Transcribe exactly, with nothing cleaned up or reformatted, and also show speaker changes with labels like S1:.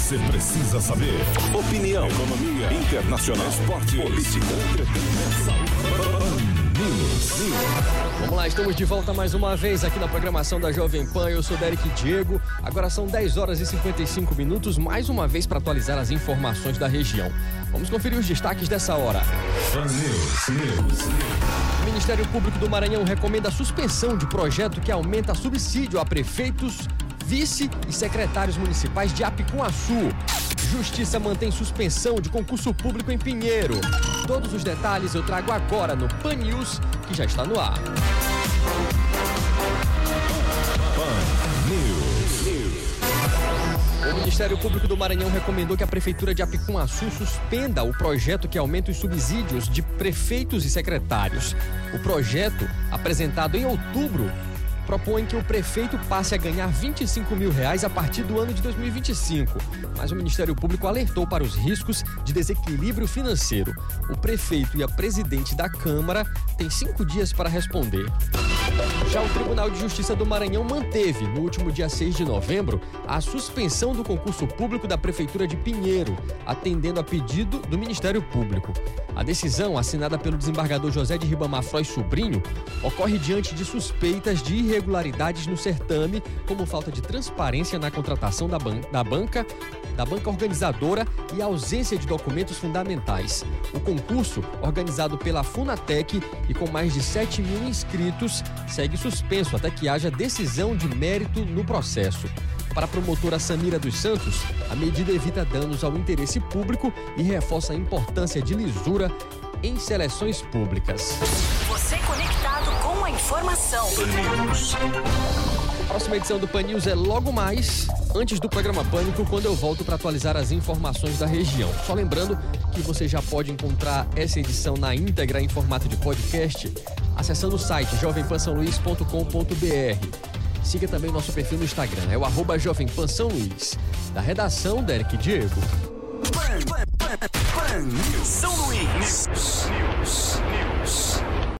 S1: você precisa saber. Opinião, economia, internacional, esporte, política, entretenimento.
S2: Vamos lá, estamos de volta mais uma vez aqui na programação da Jovem Pan. Eu sou Derek Diego. Agora são dez horas e cinquenta e cinco minutos, mais uma vez para atualizar as informações da região. Vamos conferir os destaques dessa hora.
S1: Pan News, News.
S2: O Ministério Público do Maranhão recomenda a suspensão de projeto que aumenta subsídio a prefeitos, vice e secretários municipais de Apicum-Açu. Justiça mantém suspensão de concurso público em Pinheiro. Todos os detalhes eu trago agora no Pan News, que já está no ar.
S1: Pan News.
S2: O Ministério Público do Maranhão recomendou que a Prefeitura de Apicum-Açu suspenda o projeto que aumenta os subsídios de prefeitos e secretários. O projeto, apresentado em outubro, propõe que o prefeito passe a ganhar vinte e cinco mil reais a partir do ano de dois mil e vinte e cinco. Mas o Ministério Público alertou para os riscos de desequilíbrio financeiro. O prefeito e a presidente da Câmara têm cinco dias para responder. Já o Tribunal de Justiça do Maranhão manteve, no último dia seis de novembro, a suspensão do concurso público da Prefeitura de Pinheiro, atendendo a pedido do Ministério Público. A decisão, assinada pelo desembargador José de Ribamar Frois Sobrinho, ocorre diante de suspeitas de irregularidades no certame, como falta de transparência na contratação da, ban- da banca, da banca organizadora e ausência de documentos fundamentais. O concurso, organizado pela Funatec e com mais de sete mil inscritos, segue suspenso até que haja decisão de mérito no processo. Para a promotora Samira dos Santos, a medida evita danos ao interesse público e reforça a importância de lisura em seleções públicas.
S3: Você conectado com a informação.
S2: A próxima edição do Pan News é logo mais, antes do programa Pânico, quando eu volto para atualizar as informações da região. Só lembrando que você já pode encontrar essa edição na íntegra em formato de podcast, acessando o site jovem pan são luís ponto com ponto b r. Siga também o nosso perfil no Instagram, é o arroba Jovem Pan São Luís. Da redação, Derek Diego.
S3: Pan, Pan, Pan, Pan News. São Luís. News. News.